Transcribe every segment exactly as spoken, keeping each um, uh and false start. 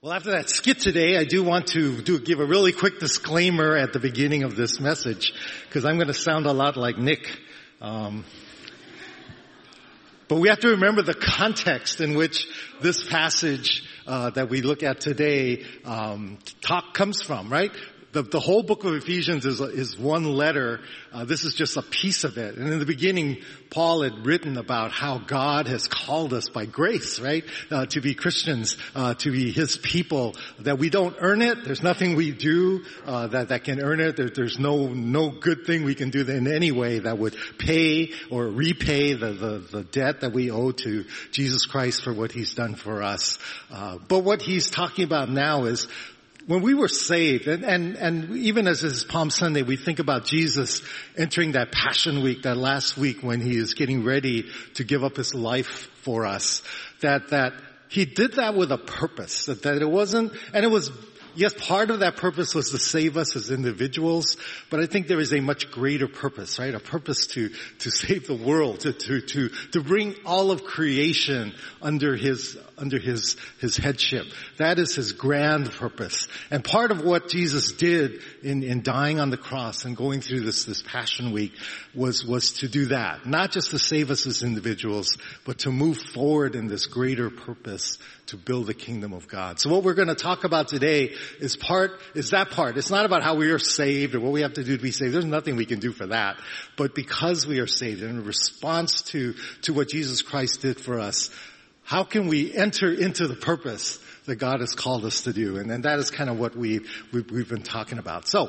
Well, after that skit today, I do want to do give a really quick disclaimer at the beginning of this message, because I'm going to sound a lot like Nick. Um, but we have to remember the context in which this passage uh, that we look at today um, talk comes from, right? The, the whole book of Ephesians is, is one letter. Uh, this is just a piece of it. And in the beginning, Paul had written about how God has called us by grace, right? Uh, to be Christians, uh, to be His people, that we don't earn it. There's nothing we do, uh, that, that can earn it. There, there's no, no good thing we can do in any way that would pay or repay the, the, the debt that we owe to Jesus Christ for what He's done for us. Uh, but what he's talking about now is, when we were saved, and, and, and even as it's Palm Sunday, we think about Jesus entering that Passion Week, that last week when He is getting ready to give up His life for us, that, that He did that with a purpose, that, that it wasn't, and it was, yes, part of that purpose was to save us as individuals, but I think there is a much greater purpose, right? A purpose to, to save the world, to, to, to, to bring all of creation under His, under His, His headship. That is His grand purpose. And part of what Jesus did in, in dying on the cross and going through this, this Passion Week was, was to do that. Not just to save us as individuals, but to move forward in this greater purpose to build the kingdom of God. So what we're going to talk about today is part, is that part. It's not about how we are saved or what we have to do to be saved. There's nothing we can do for that. But because we are saved and in response to, to what Jesus Christ did for us, how can we enter into the purpose that God has called us to do? And, and that is kind of what we, we've, we've been talking about. So,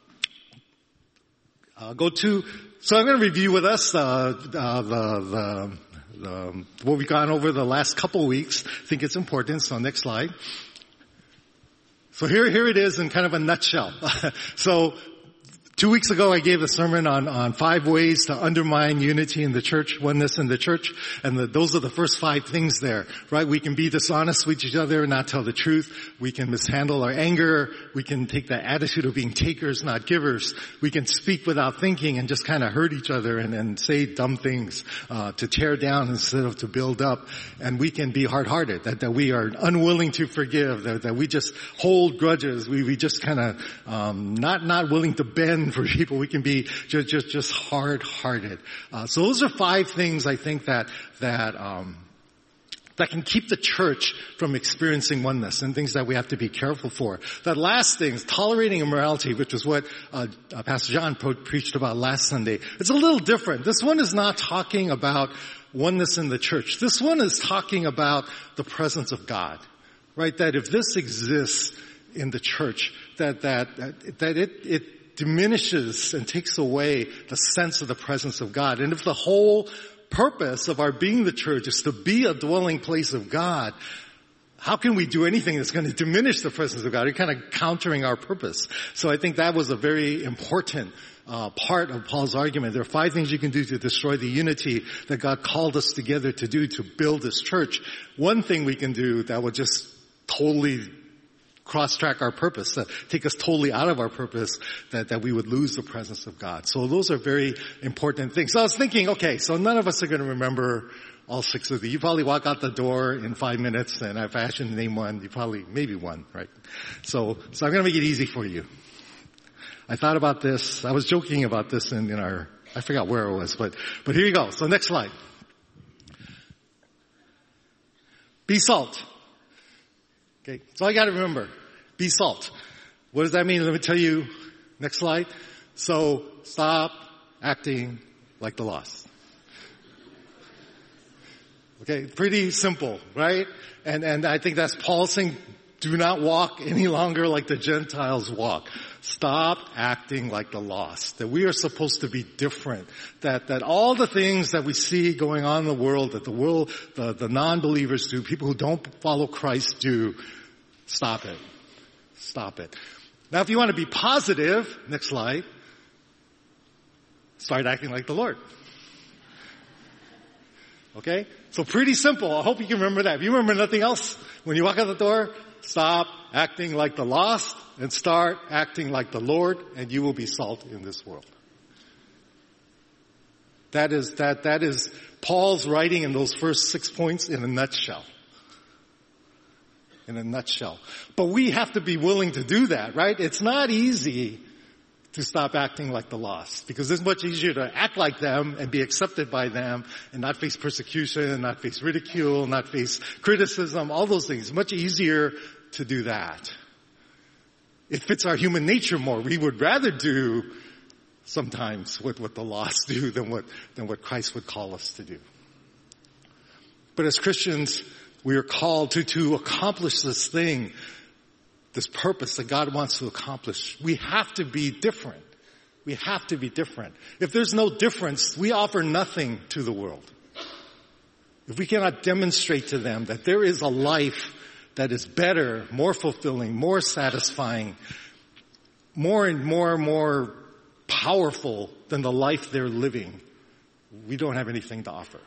uh, go to, so I'm going to review with us, uh, uh, the, the, the, what we've gone over the last couple weeks. I think it's important. So next slide. So here, here it is in kind of a nutshell. So, Two weeks ago, I gave a sermon on, on five ways to undermine unity in the church, oneness in the church, and the, those are the first five things there, right? We can be dishonest with each other and not tell the truth. We can mishandle our anger. We can take the attitude of being takers, not givers. We can speak without thinking and just kind of hurt each other and, and say dumb things, uh, to tear down instead of to build up. And we can be hard-hearted, that, that we are unwilling to forgive, that, that we just hold grudges. We, we just kind of, um, not, not willing to bend for people. We can be just, just, just hard-hearted. Uh, so those are five things I think that, that, um, that can keep the church from experiencing oneness and things that we have to be careful for. That last thing is tolerating immorality, which is what, uh, uh Pastor John pro- preached about last Sunday. It's a little different. This one is not talking about oneness in the church. This one is talking about the presence of God. Right? That if this exists in the church, that, that, that, that it, it, diminishes and takes away the sense of the presence of God. And if the whole purpose of our being the church is to be a dwelling place of God, how can we do anything that's going to diminish the presence of God? You're kind of countering our purpose. So I think that was a very important uh, part of Paul's argument. There are five things you can do to destroy the unity that God called us together to do to build this church. One thing we can do that would just totally cross-track our purpose, uh, take us totally out of our purpose, that, that we would lose the presence of God. So those are very important things. So I was thinking, okay, so none of us are going to remember all six of these. You probably walk out the door in five minutes, and if I ask you to name one, you probably, maybe one, right? So, so I'm going to make it easy for you. I thought about this. I was joking about this in, in our, I forgot where it was, but, but here you go. So next slide. Be salt. Okay, so I got to remember, be salt. What does that mean? Let me tell you. Next slide. So stop acting like the lost. Okay, pretty simple, right? And and I think that's Paul saying, do not walk any longer like the Gentiles walk. Stop acting like the lost. That we are supposed to be different. That, that all the things that we see going on in the world, that the world, the, the non-believers do, people who don't follow Christ do, stop it. Stop it. Now if you want to be positive, next slide, start acting like the Lord. Okay? So pretty simple. I hope you can remember that. If you remember nothing else, when you walk out the door, stop acting like the lost and start acting like the Lord, and you will be salt in this world. That is, that, that is Paul's writing in those first six points in a nutshell. in a nutshell. But we have to be willing to do that, right? It's not easy to stop acting like the lost, because it's much easier to act like them and be accepted by them and not face persecution, not face ridicule, not face criticism, all those things. It's much easier to do that. It fits our human nature more. We would rather do sometimes what, what the lost do than what, than what Christ would call us to do. But as Christians, we are called to, to accomplish this thing, this purpose that God wants to accomplish. We have to be different. We have to be different. If there's no difference, we offer nothing to the world. If we cannot demonstrate to them that there is a life that is better, more fulfilling, more satisfying, more and more and more powerful than the life they're living, we don't have anything to offer.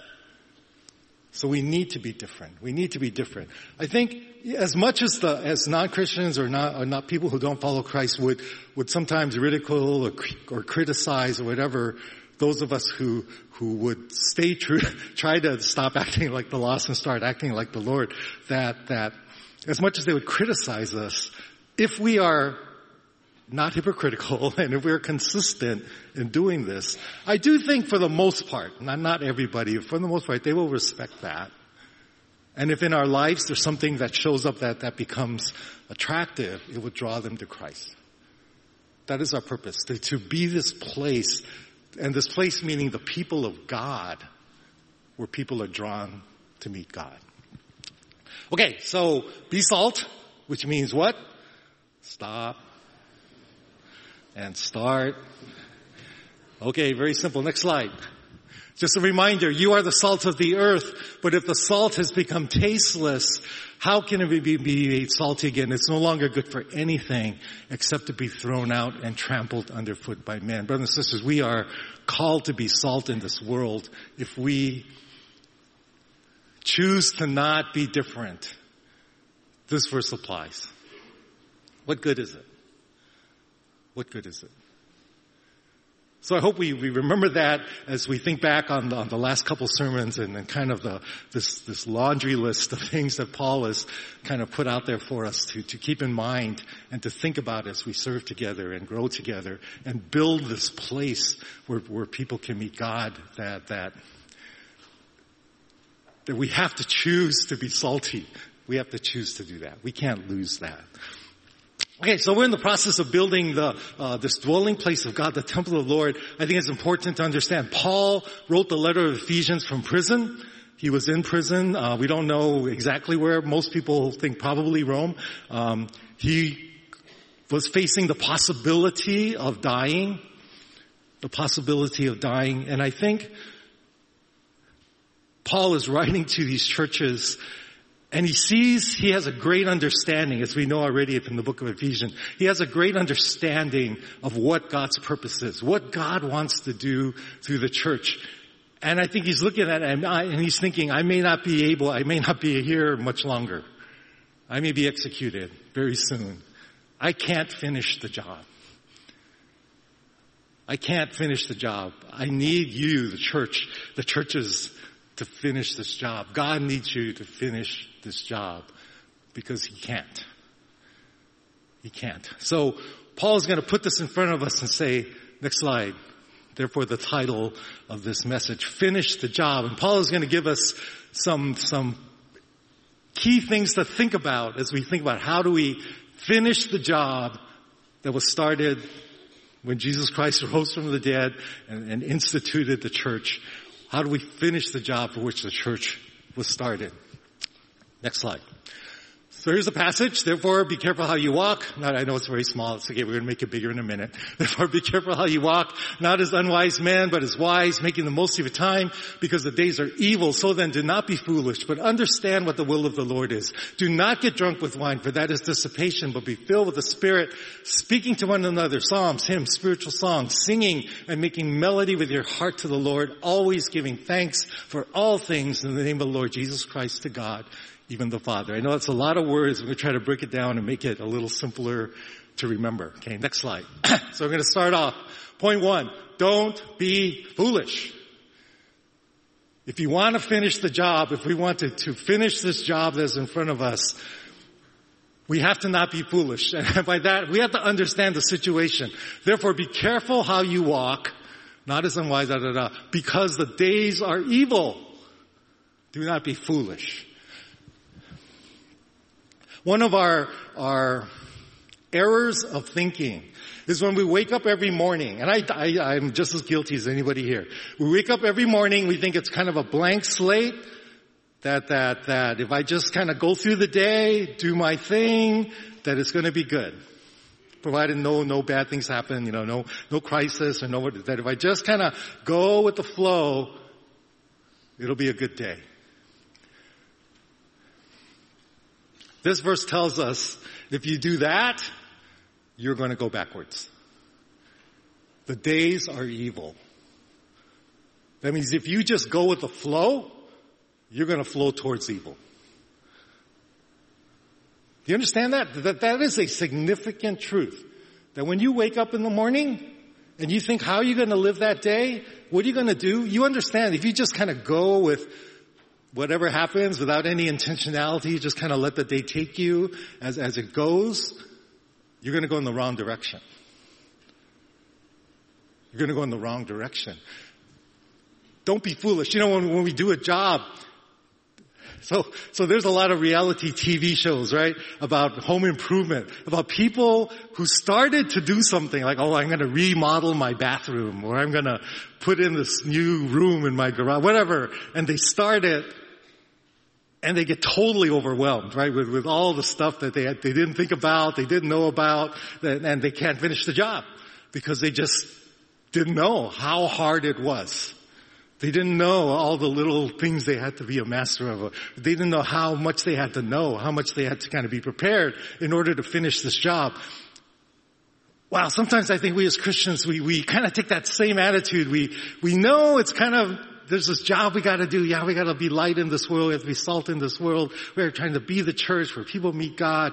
So we need to be different. We need to be different. I think as much as the as non-Christians or not or not people who don't follow Christ would would sometimes ridicule or or criticize or whatever, those of us who who would stay true, try to stop acting like the lost and start acting like the Lord, that that as much as they would criticize us, if we are not hypocritical and if we're consistent in doing this, I do think for the most part, not not everybody, for the most part, they will respect that. And if in our lives there's something that shows up that that becomes attractive, it would draw them to Christ. That is our purpose, to, to be this place. And this place meaning the people of God, where people are drawn to meet God. Okay, so be salt, which means what? Stop and start. Okay, very simple. Next slide. Just a reminder, you are the salt of the earth, but if the salt has become tasteless, how can it be, be made salty again? It's no longer good for anything except to be thrown out and trampled underfoot by men. Brothers and sisters, we are called to be salt in this world. If we choose to not be different, this verse applies. What good is it? What good is it? So I hope we, we remember that as we think back on the, on the last couple sermons and, and kind of the this this laundry list of things that Paul has kind of put out there for us to, to keep in mind and to think about as we serve together and grow together and build this place where, where people can meet God, that that that we have to choose to be salty. We have to choose to do that. We can't lose that. Okay, so we're in the process of building the uh, this dwelling place of God, the temple of the Lord. I think it's important to understand. Paul wrote the letter of Ephesians from prison. He was in prison. Uh, we don't know exactly where. Most people think probably Rome. Um, he was facing the possibility of dying, the possibility of dying. And I think Paul is writing to these churches, and he sees, he has a great understanding, as we know already from the book of Ephesians. He has a great understanding of what God's purpose is, what God wants to do through the church. And I think he's looking at it and, I, and he's thinking, I may not be able, I may not be here much longer. I may be executed very soon. I can't finish the job. I can't finish the job. I need you, the church, the churches, to finish this job. God needs you to finish this job because he can't. He can't. So Paul is going to put this in front of us and say, next slide. Therefore, the title of this message, Finish the Job. And Paul is going to give us some, some key things to think about as we think about how do we finish the job that was started when Jesus Christ rose from the dead and, and instituted the church. How do we finish the job for which the church was started? Next slide. So here's the passage. Therefore, be careful how you walk. Not, I know it's very small. It's okay. We're going to make it bigger in a minute. Therefore, be careful how you walk, not as unwise men, but as wise, making the most of your time, because the days are evil. So then, do not be foolish, but understand what the will of the Lord is. Do not get drunk with wine, for that is dissipation, but be filled with the Spirit, speaking to one another, psalms, hymns, spiritual songs, singing and making melody with your heart to the Lord, always giving thanks for all things in the name of the Lord Jesus Christ to God, even the Father. I know it's a lot of words. We're going to try to break it down and make it a little simpler to remember. Okay, next slide. So we're going to start off. Point one, don't be foolish. If you want to finish the job, if we want to, to finish this job that's in front of us, We have to not be foolish. And by that, we have to understand the situation. Therefore, be careful how you walk, not as unwise, da, da, da, because the days are evil. Do not be foolish. One of our, our errors of thinking is when we wake up every morning, and I, I, I'm just as guilty as anybody here. We wake up every morning, we think it's kind of a blank slate, that, that, that if I just kind of go through the day, do my thing, that it's going to be good. Provided no, no bad things happen, you know, no, no crisis or no, that if I just kind of go with the flow, it'll be a good day. This verse tells us if you do that, you're going to go backwards. The days are evil. That means if you just go with the flow, you're going to flow towards evil. Do you understand that? That that is a significant truth. That when you wake up in the morning and you think, how are you going to live that day? What are you going to do? You understand if you just kind of go with whatever happens without any intentionality, just kind of let the day take you as, as it goes, you're going to go in the wrong direction. You're going to go in the wrong direction. Don't be foolish. You know, when, when we do a job, so, so there's a lot of reality T V shows, right? About home improvement, about people who started to do something like, oh, I'm going to remodel my bathroom, or I'm going to put in this new room in my garage, whatever. And they start it, and they get totally overwhelmed, right? With, with all the stuff that they had, they didn't think about, they didn't know about, and they can't finish the job because they just didn't know how hard it was. They didn't know all the little things they had to be a master of. They didn't know how much they had to know, how much they had to kind of be prepared in order to finish this job. Wow, sometimes I think we as Christians, we, we kind of take that same attitude. We, we know it's kind of, there's this job we gotta do. Yeah, we gotta be light in this world. We have to be salt in this world. We're trying to be the church where people meet God.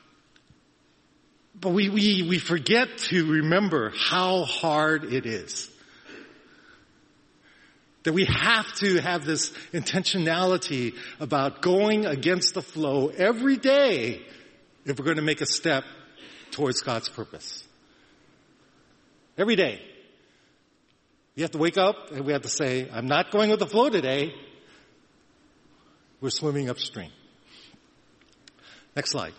But we, we, we forget to remember how hard it is. That we have to have this intentionality about going against the flow every day if we're going to make a step towards God's purpose. Every day. You have to wake up and we have to say, I'm not going with the flow today. We're swimming upstream. Next slide.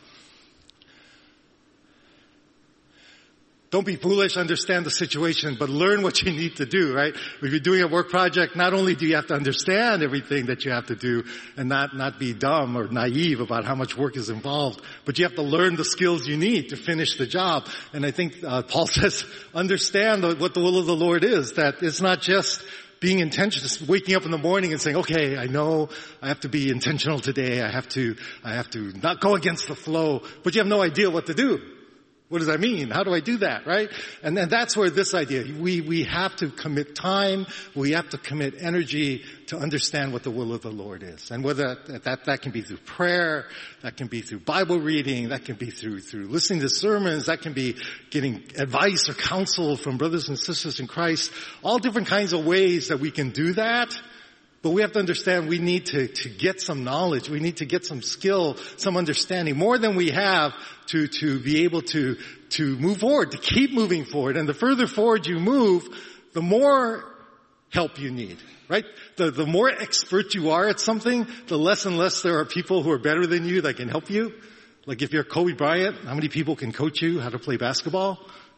Don't be foolish, understand the situation, but learn what you need to do, right? If you're doing a work project, not only do you have to understand everything that you have to do and not, not be dumb or naive about how much work is involved, but you have to learn the skills you need to finish the job. And I think uh, Paul says, understand what the will of the Lord is, that it's not just being intentional, just waking up in the morning and saying, okay, I know I have to be intentional today. I have to, I have to not go against the flow, but you have no idea what to do. What does that mean? How do I do that, right? And then that's where this idea, we, we have to commit time, we have to commit energy to understand what the will of the Lord is. And whether that, that, that can be through prayer, that can be through Bible reading, that can be through, through listening to sermons, that can be getting advice or counsel from brothers and sisters in Christ, all different kinds of ways that we can do that. But we have to understand we need to, to get some knowledge. We need to get some skill, some understanding, more than we have to, to be able to, to move forward, to keep moving forward. And the further forward you move, the more help you need, right? The, the more expert you are at something, the less and less there are people who are better than you that can help you. Like if you're Kobe Bryant, how many people can coach you how to play basketball?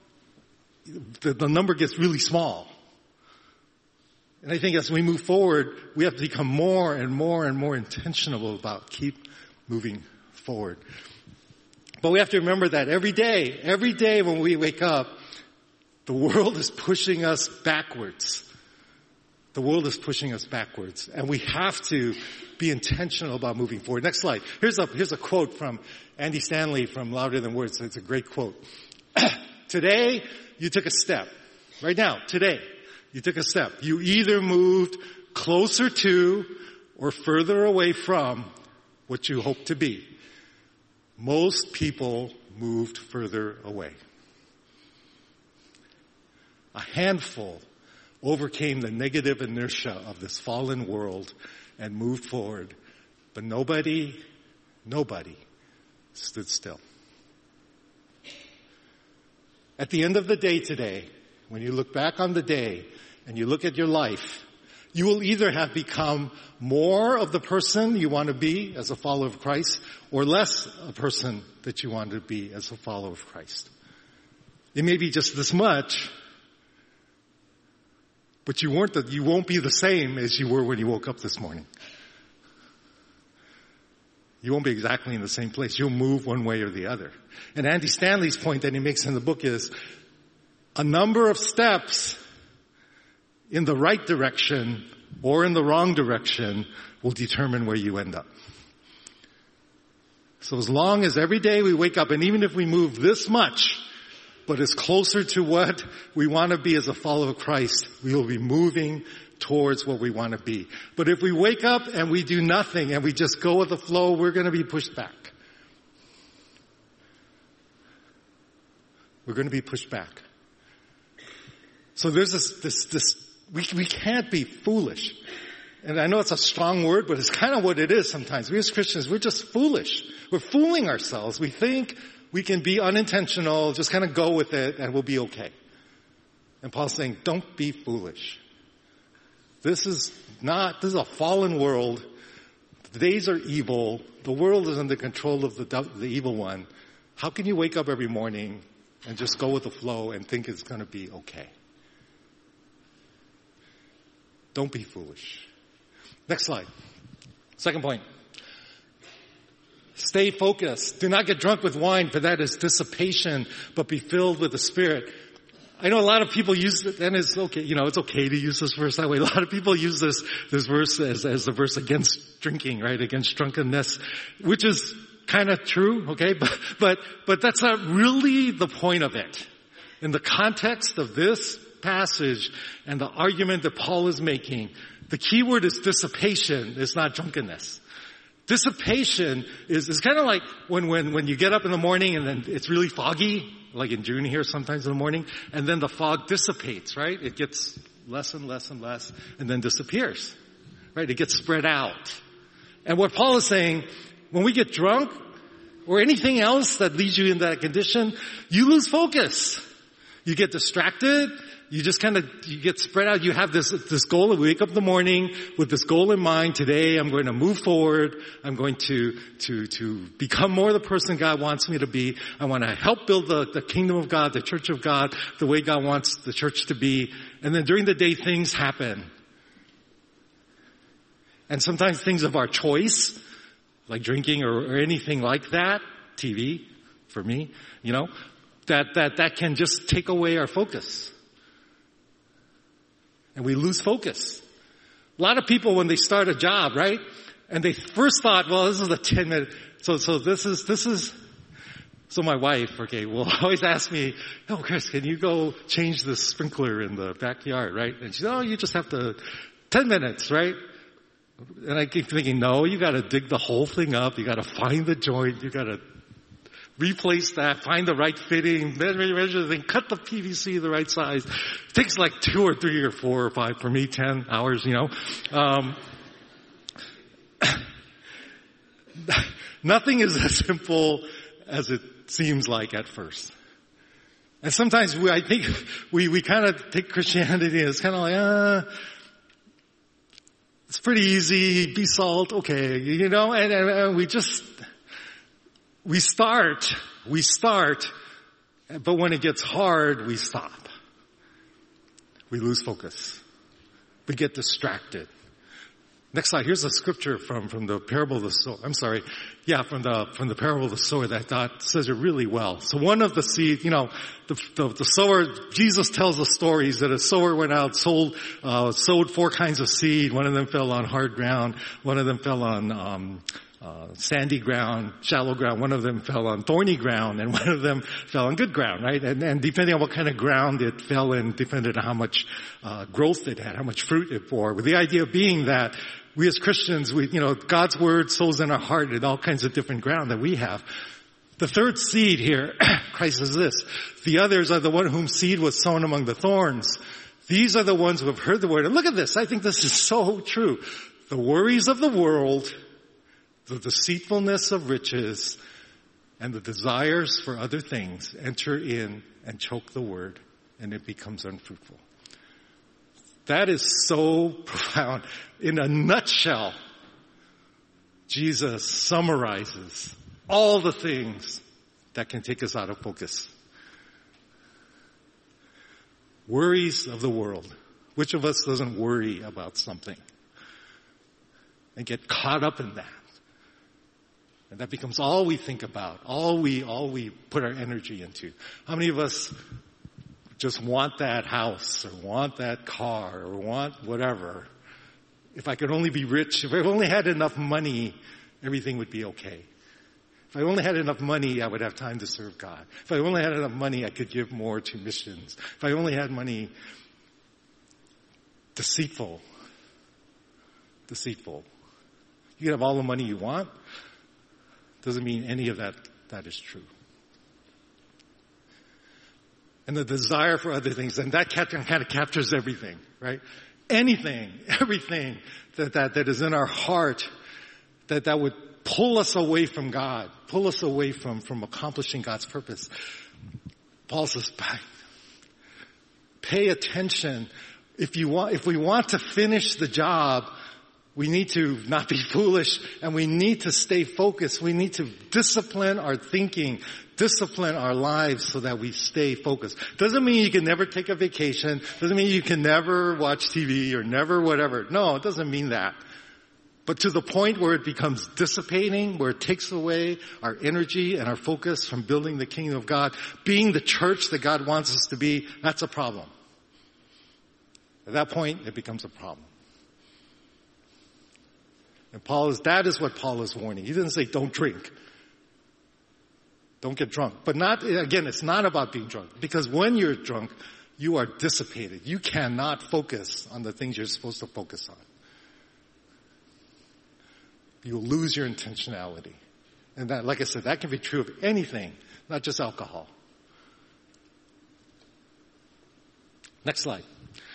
The, the number gets really small. And I think as we move forward, we have to become more and more and more intentional about keep moving forward. But we have to remember that every day, every day when we wake up, the world is pushing us backwards. The world is pushing us backwards. And we have to be intentional about moving forward. Next slide. Here's a, here's a quote from Andy Stanley from Louder Than Words. It's a great quote. Today, you took a step. Right now, today. You took a step. You either moved closer to or further away from what you hope to be. Most people moved further away. A handful overcame the negative inertia of this fallen world and moved forward. But nobody, nobody stood still. At the end of the day today, when you look back on the day and you look at your life, you will either have become more of the person you want to be as a follower of Christ or less a person that you want to be as a follower of Christ. It may be just this much, but you weren't the, you won't be the same as you were when you woke up this morning. You won't be exactly in the same place. You'll move one way or the other. And Andy Stanley's point that he makes in the book is a number of steps in the right direction or in the wrong direction will determine where you end up. So as long as every day we wake up, and even if we move this much, but it's closer to what we want to be as a follower of Christ, we will be moving towards what we want to be. But if we wake up and we do nothing and we just go with the flow, we're going to be pushed back. We're going to be pushed back. So there's this, this, this, we, we can't be foolish. And I know it's a strong word, but it's kind of what it is sometimes. We as Christians, we're just foolish. We're fooling ourselves. We think we can be unintentional, just kind of go with it, and we'll be okay. And Paul's saying, don't be foolish. This is not, this is a fallen world. The days are evil. The world is under control of the, the evil one. How can you wake up every morning and just go with the flow and think it's going to be okay? Don't be foolish. Next slide. Second point. Stay focused. Do not get drunk with wine, for that is dissipation, but be filled with the Spirit. I know a lot of people use it, and it's okay, you know, it's okay to use this verse that way. A lot of people use this, this verse as, as the verse against drinking, right? Against drunkenness, which is kind of true, okay? But, but, but that's not really the point of it. In the context of this passage and the argument that Paul is making, the key word is dissipation. It's not drunkenness. Dissipation is, is kind of like when, when, when you get up in the morning and then it's really foggy, like in June here sometimes in the morning, and then the fog dissipates, right? It gets less and less and less and then disappears, right? It gets spread out. And what Paul is saying, when we get drunk or anything else that leads you in that condition, you lose focus. You get distracted. You just kind of, you get spread out. You have this, this goal. You wake up in the morning with this goal in mind. Today I'm going to move forward. I'm going to, to, to become more the person God wants me to be. I want to help build the, the kingdom of God, the church of God, the way God wants the church to be. And then during the day, things happen. And sometimes things of our choice, like drinking or, or anything like that, T V, for me, you know, that, that, that can just take away our focus. And we lose focus. A lot of people, when they start a job, right? And they first thought, well, this is a ten minute, so, so this is, this is, so my wife, okay, will always ask me, oh, Chris, can you go change the sprinkler in the backyard, right? And she said, oh, you just have to, ten minutes, right? And I keep thinking, no, you gotta dig the whole thing up, you gotta find the joint, you gotta replace that, find the right fitting, then measure the thing, cut the P V C the right size. It takes like two or three or four or five, for me, ten hours, you know. Um, nothing is as simple as it seems like at first. And sometimes we, I think we, we kind of take Christianity as kind of like, uh, it's pretty easy, be salt, okay, you know, and, and, and we just, We start, we start, but when it gets hard, we stop. We lose focus. We get distracted. Next slide. Here's a scripture from, from the parable of the sower. I'm sorry. Yeah, from the, from the parable of the sower that I thought says it really well. So one of the seed, you know, the, the, the sower, Jesus tells the stories that a sower went out, sold, uh, sowed four kinds of seed. One of them fell on hard ground. One of them fell on, um, Uh, sandy ground, shallow ground. One of them fell on thorny ground, and one of them fell on good ground, right? And, and depending on what kind of ground it fell in, depended on how much uh, growth it had, how much fruit it bore. With the idea being that we as Christians, we, you know, God's word sows in our heart in all kinds of different ground that we have. The third seed here, Christ says this: the others are the one whom seed was sown among the thorns. These are the ones who have heard the word. And look at this. I think this is so true. The worries of the world, the deceitfulness of riches, and the desires for other things enter in and choke the word, and it becomes unfruitful. That is so profound. In a nutshell, Jesus summarizes all the things that can take us out of focus. Worries of the world. Which of us doesn't worry about something and get caught up in that? And that becomes all we think about, all we, all we put our energy into. How many of us just want that house or want that car or want whatever? If I could only be rich, if I only had enough money, everything would be okay. If I only had enough money, I would have time to serve God. If I only had enough money, I could give more to missions. If I only had money, deceitful, deceitful. You can have all the money you want. Doesn't mean any of that, that is true. And the desire for other things, and that kind of captures everything, right? Anything, everything that, that, that is in our heart that, that would pull us away from God, pull us away from, from accomplishing God's purpose. Paul says, pay attention. If you want, if we want to finish the job, we need to not be foolish, and we need to stay focused. We need to discipline our thinking, discipline our lives so that we stay focused. Doesn't mean you can never take a vacation. Doesn't mean you can never watch T V or never whatever. No, it doesn't mean that. But to the point where it becomes dissipating, where it takes away our energy and our focus from building the kingdom of God, being the church that God wants us to be, that's a problem. At that point, it becomes a problem. And Paul is, that is what Paul is warning. He didn't say don't drink. Don't get drunk. But not, again, it's not about being drunk. Because when you're drunk, you are dissipated. You cannot focus on the things you're supposed to focus on. You'll lose your intentionality. And that, like I said, that can be true of anything, not just alcohol. Next slide.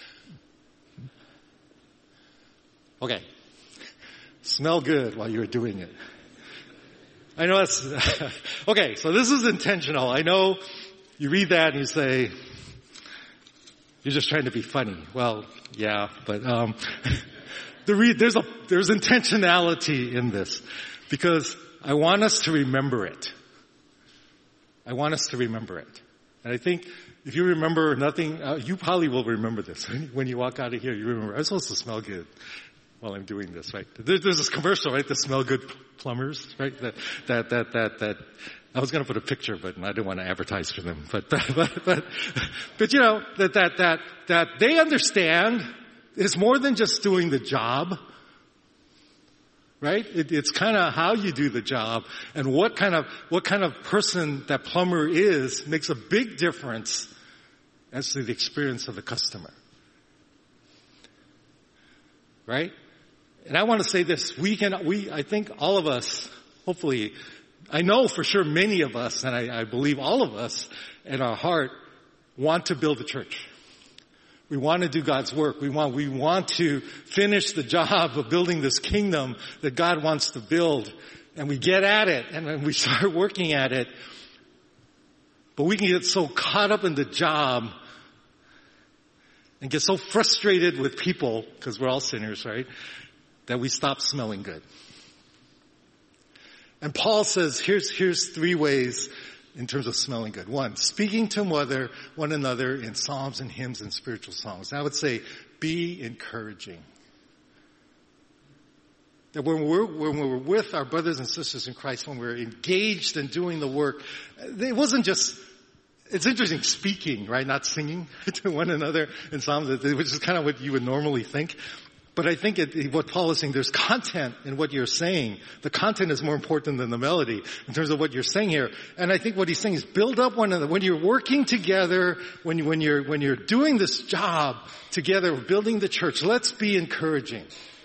Okay. Smell good while you're doing it. I know that's, okay, so this is intentional. I know you read that and you say, you're just trying to be funny. Well, yeah, but, um, the re- there's a, there's intentionality in this because I want us to remember it. I want us to remember it. And I think if you remember nothing, uh, you probably will remember this. When you walk out of here, you remember, I'm supposed to smell good while I'm doing this, right? There's this commercial, right? The Smell Good plumbers, right? That, that, that, that, that, I was going to put a picture, but I didn't want to advertise for them. But, but, but, but, but you know, that, that, that, that they understand it's more than just doing the job, right? It, it's kind of how you do the job and what kind of, what kind of person that plumber is makes a big difference as to the experience of the customer. Right? And I want to say this, we can, we, I think all of us, hopefully, I know for sure many of us, and I, I believe all of us in our heart want to build a church. We want to do God's work. We want, we want to finish the job of building this kingdom that God wants to build. And we get at it, and then we start working at it. But we can get so caught up in the job and get so frustrated with people, because we're all sinners, right, that we stop smelling good. And Paul says, here's, here's three ways in terms of smelling good. One, speaking to one another, one another in psalms and hymns and spiritual songs. I would say, be encouraging. That when we're, when we're with our brothers and sisters in Christ, when we're engaged in doing the work, it wasn't just, it's interesting speaking, right? Not singing to one another in psalms, which is kind of what you would normally think. But I think it, what Paul is saying, there's content in what you're saying. The content is more important than the melody in terms of what you're saying here. And I think what he's saying is build up one another. When you're working together, when, you, when you're, when you're doing this job together, building the church, let's be encouraging.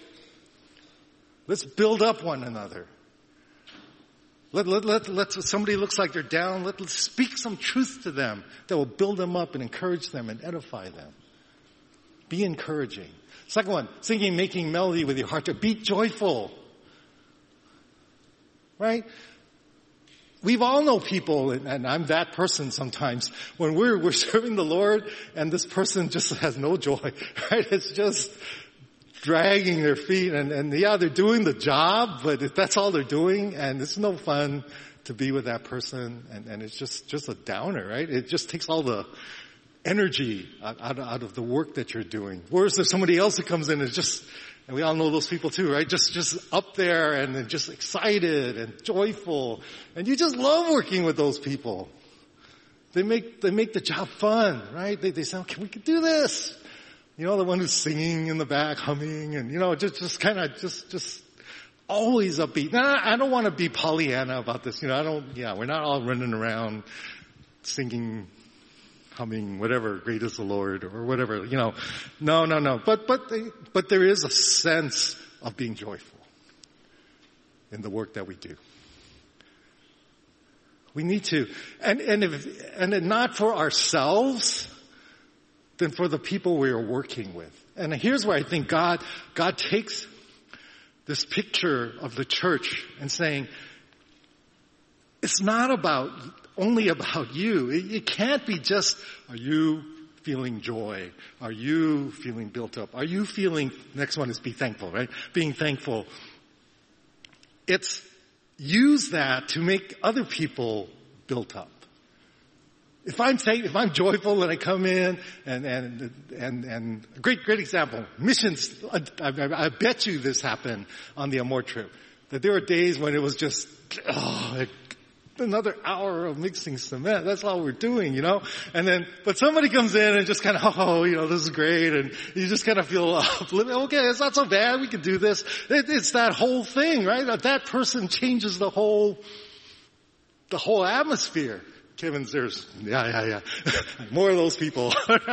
Let's build up one another. Let, let, let, let somebody looks like they're down, let, let's speak some truth to them that will build them up and encourage them and edify them. Be encouraging. Second one, singing, making melody with your heart. To be joyful. Right? we've all know people, and, and I'm that person sometimes, when we're, we're serving the Lord and this person just has no joy, right? It's just dragging their feet and, and yeah, they're doing the job, but if that's all they're doing and it's no fun to be with that person and, and it's just, just a downer, right? It just takes all the energy out, out, out of the work that you're doing. Whereas there's somebody else that comes in and is just, and we all know those people too, right? Just, just up there and then just excited and joyful. And you just love working with those people. They make, they make the job fun, right? They, they say, okay, we can do this. You know, the one who's singing in the back, humming and, you know, just, just kind of, just, just always upbeat. Now, I don't want to be Pollyanna about this. You know, I don't, yeah, we're not all running around singing, humming, whatever, great is the Lord or whatever, you know. No, no, no. But, but, they, but there is a sense of being joyful in the work that we do. We need to, and, and if, and not for ourselves, then for the people we are working with. And here's where I think God, God takes this picture of the church and saying, it's not about, only about you. It, it can't be just, are you feeling joy? Are you feeling built up? Are you feeling, next one is be thankful, right? Being thankful. It's use that to make other people built up. If I'm if I'm joyful and I come in and and and and a great great example, missions. I, I, I bet you this happened on the Amor trip. That there were days when it was just oh, another hour of mixing cement. That's all we're doing, you know. And then, but somebody comes in and just kind of oh, you know, this is great, and you just kind of feel uplifted. Okay, it's not so bad. We can do this. It, it's that whole thing, right? That that person changes the whole the whole atmosphere. Kevin's there's, yeah, yeah, yeah. More of those people.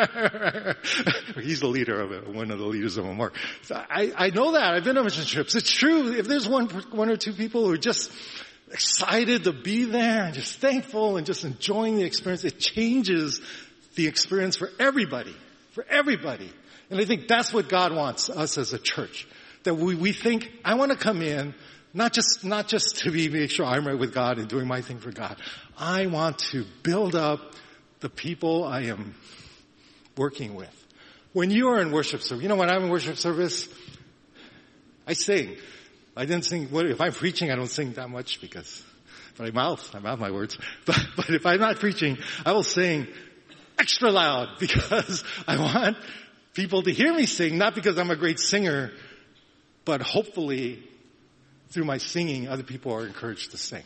He's the leader of it, one of the leaders of Amor. So I, I know that. I've been on mission trips. It's true. If there's one, one or two people who are just excited to be there and just thankful and just enjoying the experience, it changes the experience for everybody. For everybody. And I think that's what God wants us as a church. That we, we think, I want to come in Not just, not just to be, make sure I'm right with God and doing my thing for God. I want to build up the people I am working with. When you are in worship service, you know, when I'm in worship service, I sing. I didn't sing, if I'm preaching, I don't sing that much because, but I mouth, I mouth my words. But, but if I'm not preaching, I will sing extra loud because I want people to hear me sing, not because I'm a great singer, but hopefully through my singing, other people are encouraged to sing.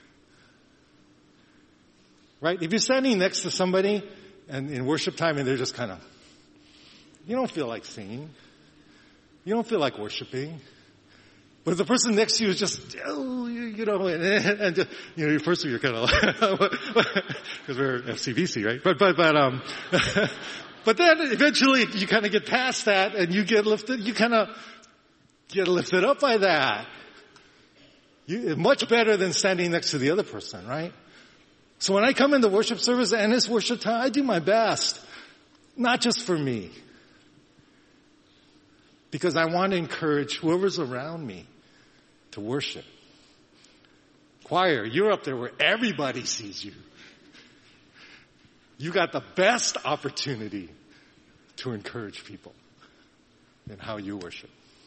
Right? If you're standing next to somebody and in worship time and they're just kind of, you don't feel like singing. You don't feel like worshiping. But if the person next to you is just, oh, you know, and, and just, you know, first you're kind of like, because we're F C B C, right? But, but, but, um, but then eventually you kind of get past that and you get lifted, you kind of get lifted up by that. You, much better than standing next to the other person, right? So when I come into worship service and it's worship time, I do my best. Not just for me. Because I want to encourage whoever's around me to worship. Choir, you're up there where everybody sees you. You got the best opportunity to encourage people in how you worship.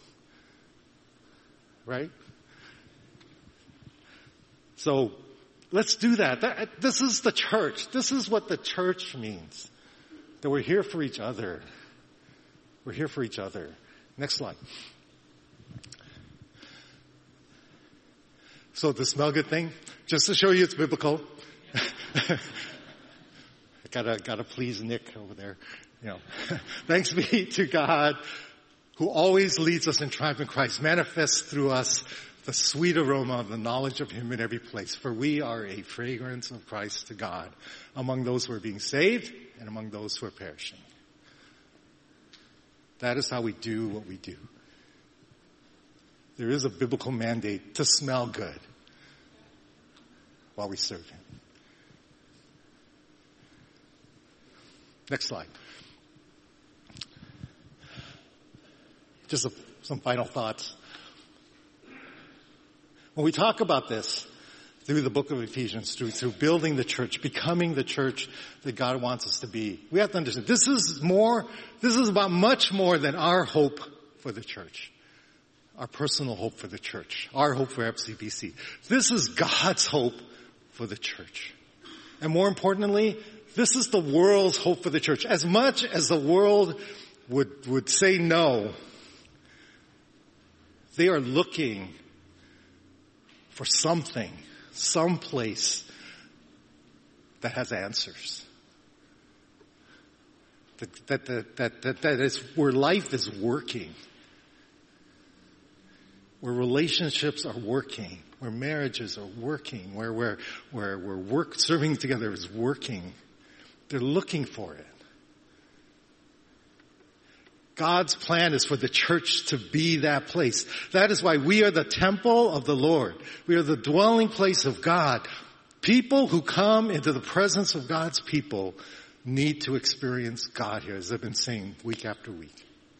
Right? So, let's do that. that. This is the church. This is what the church means. That we're here for each other. We're here for each other. Next slide. So the smell good thing, just to show you it's biblical. I gotta, gotta please Nick over there. You know, thanks be to God who always leads us in triumph in Christ, manifests through us the sweet aroma of the knowledge of Him in every place. For we are a fragrance of Christ to God among those who are being saved and among those who are perishing. That is how we do what we do. There is a biblical mandate to smell good while we serve Him. Next slide. Just a, some final thoughts. When we talk about this, through the book of Ephesians, through, through building the church, becoming the church that God wants us to be. We have to understand, this is more, this is about much more than our hope for the church. Our personal hope for the church. Our hope for F C B C. This is God's hope for the church. And more importantly, this is the world's hope for the church. As much as the world would, would say no, they are looking for something, some place that has answers. That, that, that, that, that, that is where life is working. Where relationships are working. Where marriages are working. Where, where, where, where work, serving together is working. They're looking for it. God's plan is for the church to be that place. That is why we are the temple of the Lord. We are the dwelling place of God. People who come into the presence of God's people need to experience God here, as I've been saying week after week.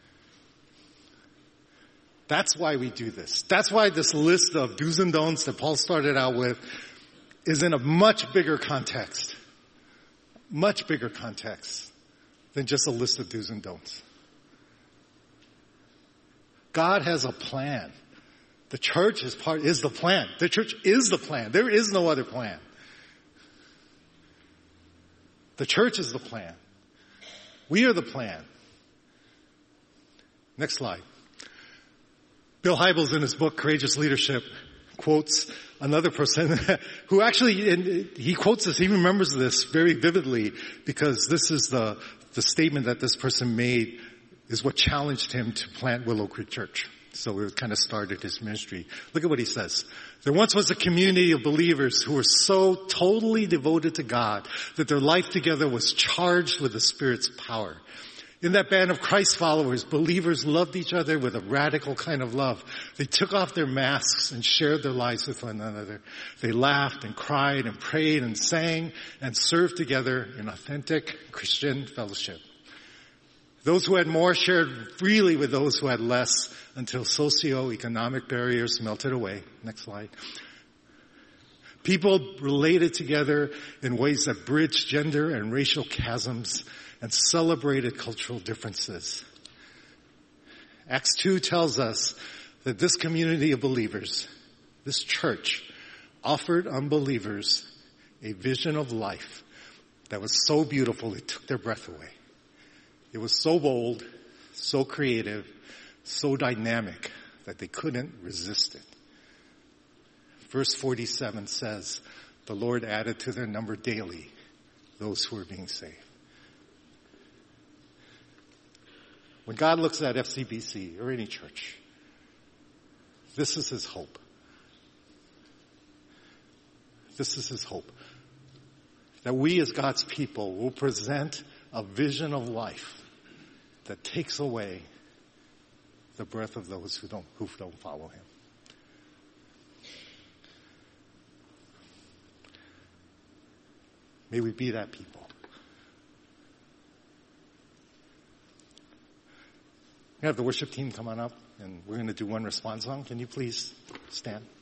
That's why we do this. That's why this list of do's and don'ts that Paul started out with is in a much bigger context. Much bigger context than just a list of do's and don'ts. God has a plan. The church is part, is the plan. The church is the plan. There is no other plan. The church is the plan. We are the plan. Next slide. Bill Hybels in his book, Courageous Leadership, quotes another person who actually, and he quotes this, he remembers this very vividly because this is the, the statement that this person made is what challenged him to plant Willow Creek Church. So it kind of started his ministry. Look at what he says. There once was a community of believers who were so totally devoted to God that their life together was charged with the Spirit's power. In that band of Christ followers, believers loved each other with a radical kind of love. They took off their masks and shared their lives with one another. They laughed and cried and prayed and sang and served together in authentic Christian fellowship. Those who had more shared freely with those who had less until socioeconomic barriers melted away. Next slide. People related together in ways that bridged gender and racial chasms and celebrated cultural differences. Acts two tells us that this community of believers, this church, offered unbelievers a vision of life that was so beautiful it took their breath away. It was so bold, so creative, so dynamic that they couldn't resist it. Verse forty-seven says, the Lord added to their number daily those who were being saved. When God looks at F C B C or any church, this is His hope. This is His hope. That we as God's people will present a vision of life that takes away the breath of those who don't, who don't follow Him. May we be that people. We have the worship team come on up, and we're going to do one response song. Can you please stand?